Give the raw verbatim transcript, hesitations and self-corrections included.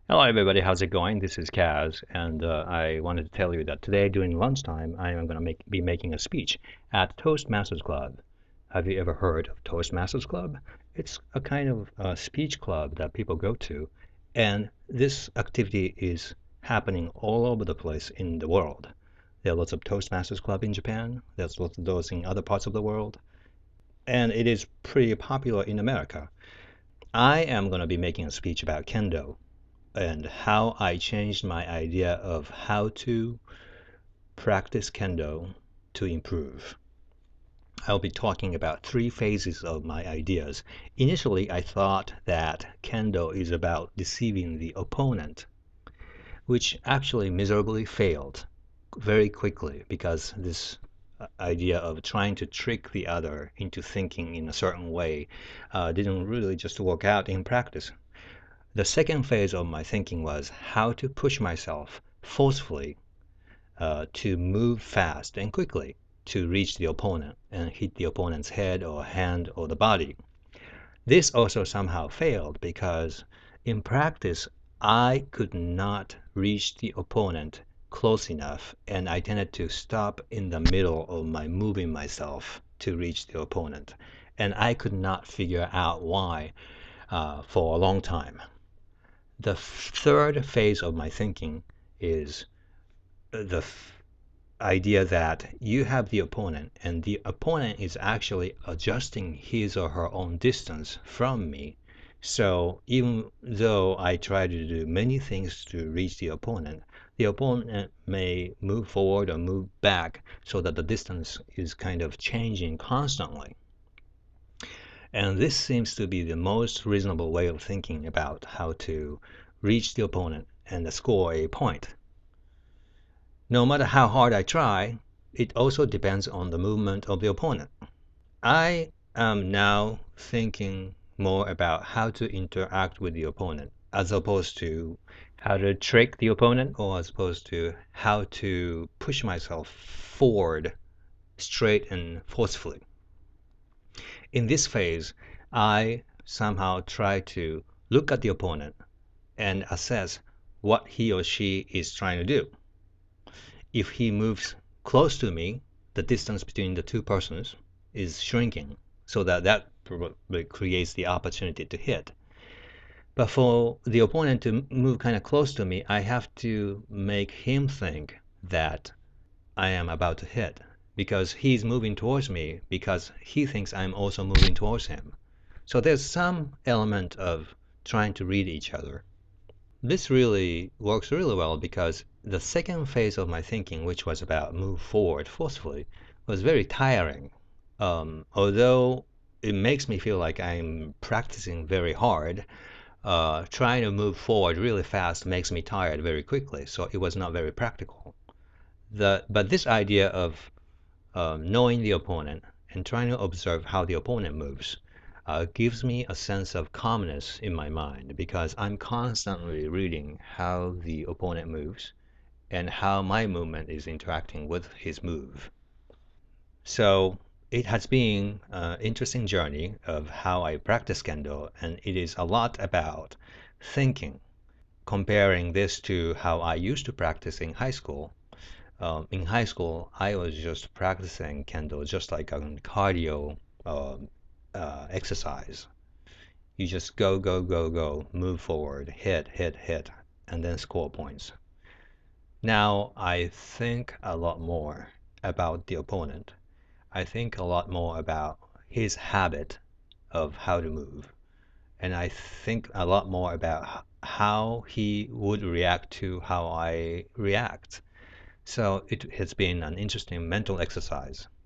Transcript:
Hello, everybody. How's it going? This is Kaz, and uh, I wanted to tell you that today during lunchtime, I am going to make, be making a speech at Toastmasters Club. Have you ever heard of Toastmasters Club? It's a kind of uh, speech club that people go to, and this activity is happening all over the place in the world. There are lots of Toastmasters Club in Japan. There's lots of those in other parts of the world, and it is pretty popular in America. I am going to be making a speech about Kendo and how I changed my idea of how to practice Kendo to improve. I'll be talking about three phases of my ideas. Initially, I thought that Kendo is about deceiving the opponent, which actually miserably failed very quickly because this uh, idea of trying to trick the other into thinking in a certain way uh, didn't really just work out in practice. The second phase of my thinking was how to push myself forcefully uh, to move fast and quickly to reach the opponent and hit the opponent's head or hand or the body. This also somehow failed because in practice, I could not reach the opponent close enough, and I tended to stop in the middle of my moving myself to reach the opponent. And I could not figure out why uh, for a long time. The third phase of my thinking is the f- idea that you have the opponent, and the opponent is actually adjusting his or her own distance from me. So even though I try to do many things to reach the opponent, the opponent may move forward or move back so that the distance is kind of changing constantly. And this seems to be the most reasonable way of thinking about how to reach the opponent and score a point. No matter how hard I try, it also depends on the movement of the opponent. I am now thinking more about how to interact with the opponent as opposed to how to trick the opponent or as opposed to how to push myself forward straight and forcefully. In this phase, I somehow try to look at the opponent and assess what he or she is trying to do. If he moves close to me, the distance between the two persons is shrinking, so that that probably creates the opportunity to hit. But for the opponent to move kind of close to me, I have to make him think that I am about to hit because he's moving towards me because he thinks I'm also moving towards him. So there's some element of trying to read each other. This really works really well because the second phase of my thinking, which was about move forward forcefully, was very tiring. Um, although it makes me feel like I'm practicing very hard, uh, trying to move forward really fast makes me tired very quickly, so it was not very practical. The, but this idea of um, knowing the opponent and trying to observe how the opponent moves uh, gives me a sense of calmness in my mind because I'm constantly reading how the opponent moves and how my movement is interacting with his move. So it has been an interesting journey of how I practice Kendo, and it is a lot about thinking, comparing this to how I used to practice in high school. Um, in high school, I was just practicing Kendo just like a cardio um, uh, exercise. You just go, go, go, go, move forward, hit, hit, hit, and then score points. Now I think a lot more about the opponent. I think a lot more about his habit of how to move. And I think a lot more about how he would react to how I react. So it has been an interesting mental exercise.